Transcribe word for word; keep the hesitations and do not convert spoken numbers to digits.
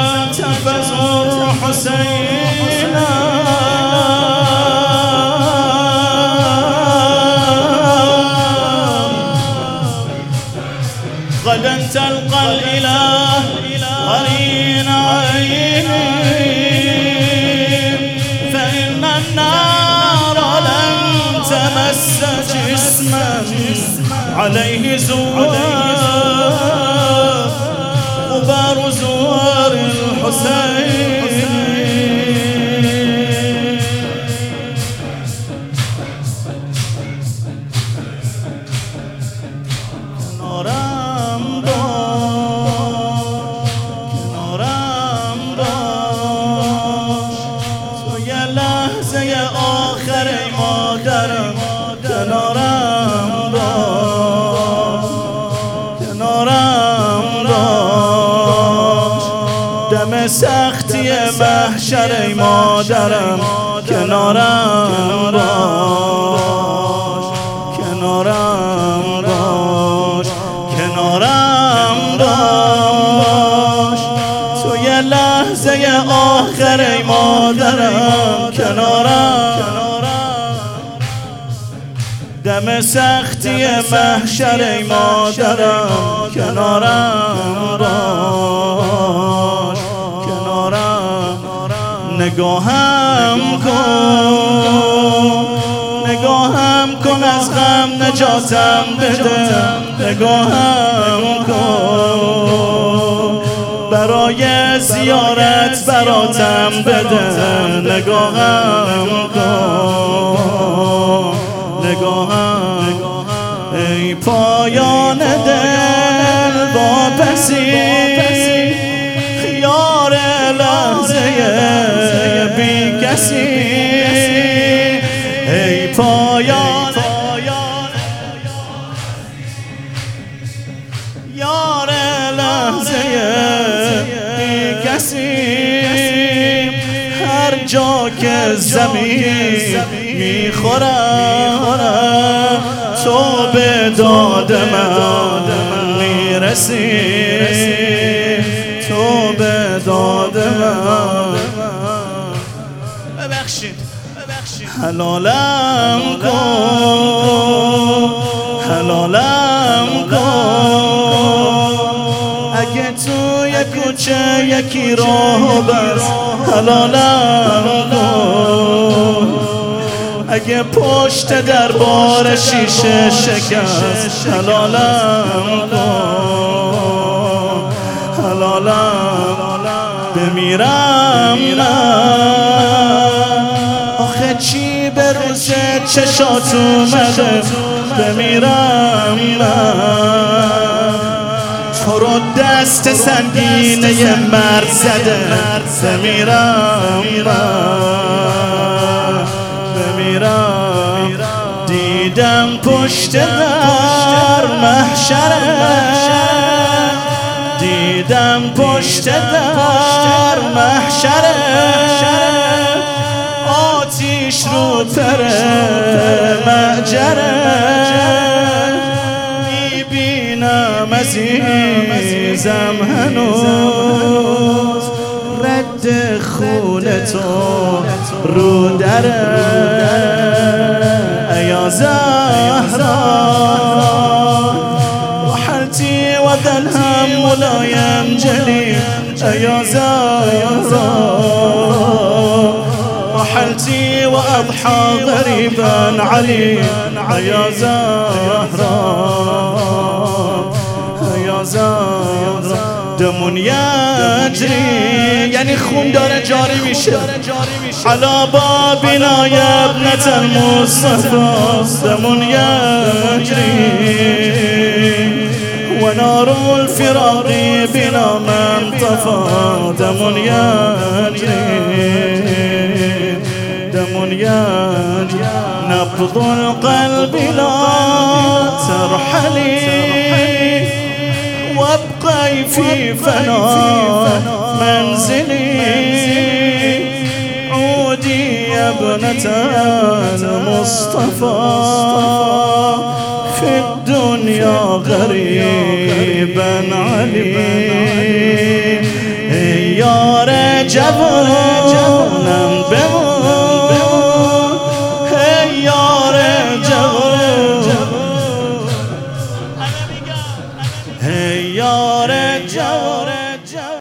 تفزر حسينا غدا تلقى الإله قرين عيني فإن النار لم تمس جسما عليه زوار غبار زوار الحسين کنارم باش کنارم باش تو یه لحظه آخر ای مادرم کنارم باش کنارم باش دم سختی محشر ای مادرم کنارم باش کنارم باش کنارم باش تو یه لحظه آخر ای مادرم کنارم دم سختی محشر ای مادرم کنارم باش کنارم نگاهم کن نگاهم کن از غم نجاتم بده نگاهم کن برای زیارت براتم بده نگاهم کن نگاهم ای پایان دل واپسی یار لحظه بی کسی ای پایان یار لحظه بی کسی هر جا که زمین میخورم تو به داد من میرسی تو به داد من ببخشید حلالم کن حلالم کن اگه توی کوچه یکی راه بس حلالم کن اگه پشت دربار شیشه شکست حلالم کن حلالم بمیرم نه آخه چی به روز چشات اومده بمیرم نه تو رو دست سنگینه مرد زده بمیرم نه بمیرم دیدم پشت در محشره دیدم پشت در محشره آتیش رو پره معجره میبینم عزیزم هنوز رد خون تو رو دره یا زهرا وحلتي وذا الهم ملايم جلي يا زهرا وحلتي وأضحى غريبا علي يا زهرا يا زهرا دمون یجری یعنی خون داره جاری میشه علا بابنا یا ابنة المصطفى دمون یجری و نار الفراق بنا من طفى دمون یجری دمون یجری نبض القلب لا ترحلي وابقي في فنا منزلي عودي يا ابنة المصطفى في الدنيا غريبا علي يا جوان